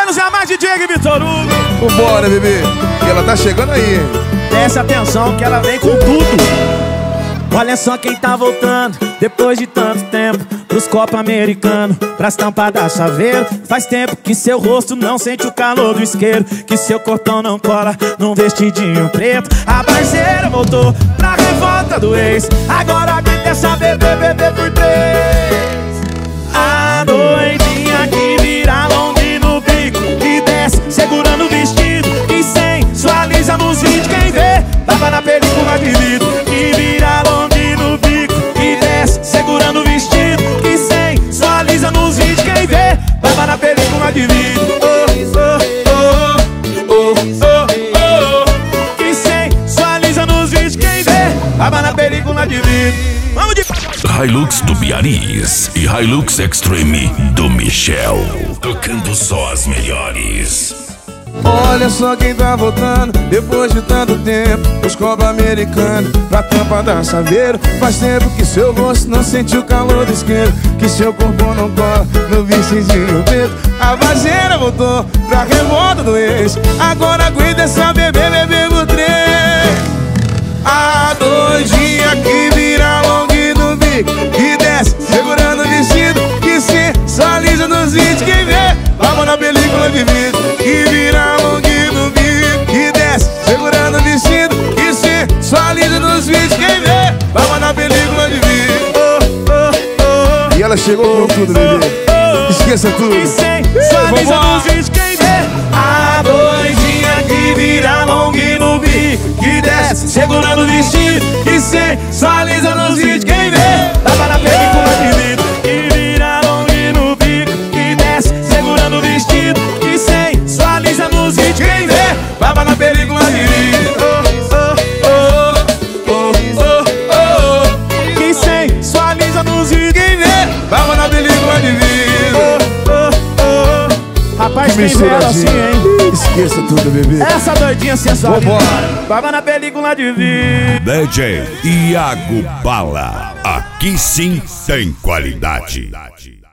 menos é a mais DJ Vitor Hugo. Vambora, bebê, que ela tá chegando aí, hein? Presta atenção que ela vem com tudo. Olha só quem tá voltando, depois de tanto tempo, pros copos americanos, pras tampas da chaveiro. Faz tempo que seu rosto não sente o calor do isqueiro, que seu corpão não cola num vestidinho preto. A parceira voltou pra revolta do ex, agora aguenta essa bebê por três. A doidinha que vira long no bico e desce segurando o vestido, que sensualiza nos vídeos. Quem vê, tava na película de vidro. Que vira long no bico e desce segurando o vestido, que sensualiza nos vídeos. Quem vê, tava na película de vidro. Que sensualiza nos vídeos. Quem vê, tava na película de vidro. Vamos de Hilux do Biarritz e Hilux Extreme do Michel, tocando só as melhores. Olha só quem tá voltando, depois de tanto tempo, os copos americanos, pra tampa da chaveiro. Faz tempo que seu rosto não sente o calor do isqueiro, que seu corpo não cola no vestidinho preto. A vazeira voltou pra revolta do ex, agora aguenta essa bebê por três. A doidinha que vira long no bico e desce segurando o vestido, que sensualiza nos vídeos. Quem vê, vamos na película de vidro. Que vira long no bico e desce segurando o vestido, que sensualiza nos vídeos. Quem vê, vamos na película de vidro. E ela chegou com tudo, bebê. Esqueça tudo. Que sensualiza nos vídeos. Quem vê, a doidinha que vira long no bico, que desce segurando o vestido, que sensualiza nos vídeos. Quem vê, tava na película de vidro. Que vira long no bico, que desce segurando o vestido, que sensualiza nos vídeos. Quem vê, tava na película de vidro. Que sensualiza nos vídeos. Quem vê, tava na película de vidro. Rapaz, quem vê ela assim, hein? Esqueça tudo, bebê. Essa doidinha sensual. Vambora. Tava na película de vidro. DJ Iago Bala, aqui sim tem qualidade.